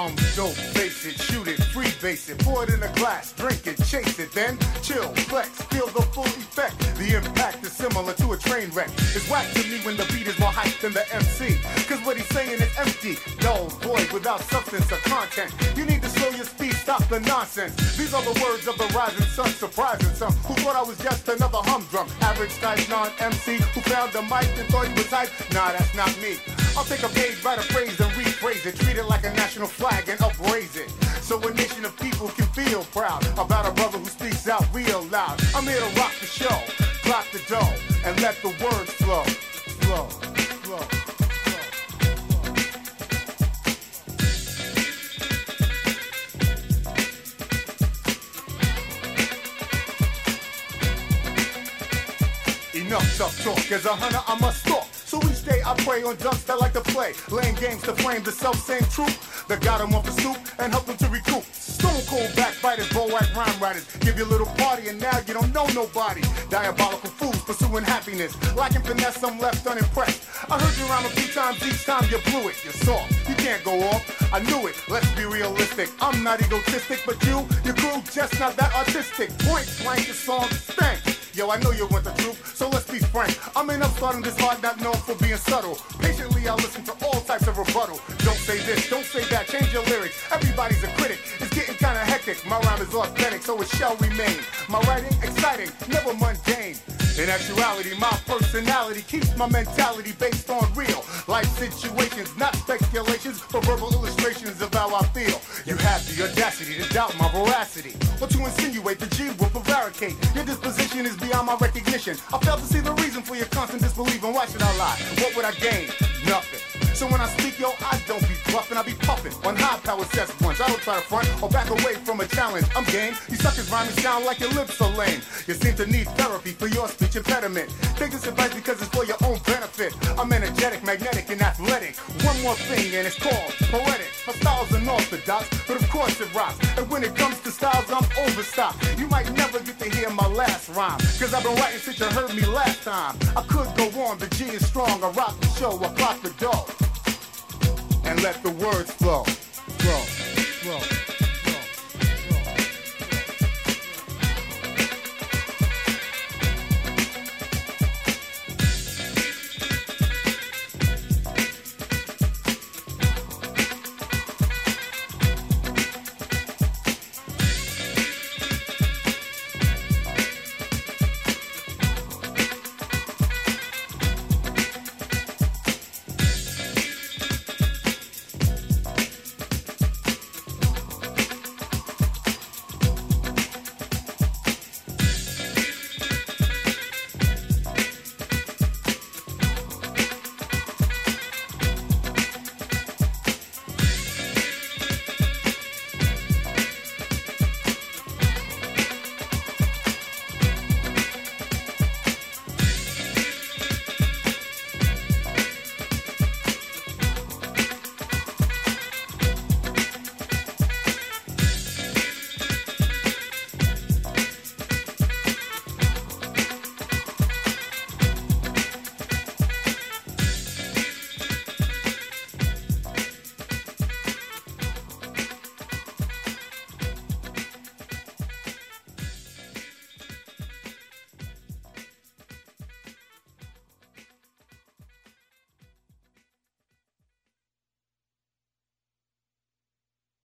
Dope, face it, shoot it, free base it, pour it in a glass, drink it, chase it, then chill, flex, feel the full effect. The impact is similar to a train wreck. It's whack to me when the beat is more hype than the MC, cause what he's saying is empty, dull, void, without substance or content. You need to slow your speed, stop the nonsense. These are the words of the rising sun, surprising some who thought I was just another humdrum. Average type non-MC who found the mic and thought he was hype. Nah, that's not me. I'll take a page, write a phrase and rephrase it, treat it like a national flag and upraise it, so a nation of people can feel proud about a brother who speaks out real loud. I'm here to rock the show, clock the dough, and let the words flow, flow, flow. Enough tough talk, as a hunter I must stalk. So each day I prey on ducks that like to play, laying games to frame the self-same truth that got them off the stoop and help them to recoup. Stone cold backbiters, bow-whack rhyme writers, give you a little party and now you don't know nobody. Diabolical fools pursuing happiness, lacking finesse, I'm left unimpressed. I heard you rhyme a few times, each time you blew it. You're soft, you can't go off, I knew it, let's be realistic. I'm not egotistic, but your crew just not that artistic. Point blank, the song stank. Yo, I know you want the truth, so let's be frank. I'm in upstarting this hard, not known for being subtle. Patiently, I listen to all types of rebuttal. Don't say this, don't say that, change your lyrics. Everybody's a critic, it's getting kinda hectic. My rhyme is authentic, so it shall remain. My writing, exciting, never mundane. In actuality, my personality keeps my mentality based on real life situations, not speculations, but verbal illustrations of how I feel. You have the audacity to doubt my veracity, or to insinuate the G will prevaricate. Your disposition is beyond my recognition. I fail to see the reason for your constant disbelief, and why should I lie? What would I gain? Nothing. So when I speak, yo, I don't be bluffing, I be puffing on high-powered sets once. I don't try to front or back away from a challenge. I'm game. You suckers rhyming sound like your lips are lame. You seem to need therapy for your speech impediment. Take this advice because it's for your own benefit. I'm energetic, magnetic, and athletic. One more thing, and it's called poetic. My style's unorthodox, but of course it rocks. And when it comes to styles, I'm overstocked. You might never get to hear my last rhyme, cause I've been writing since you heard me last time. I could go on, the G is strong. I rock the show, I clock the dough, and let the words flow.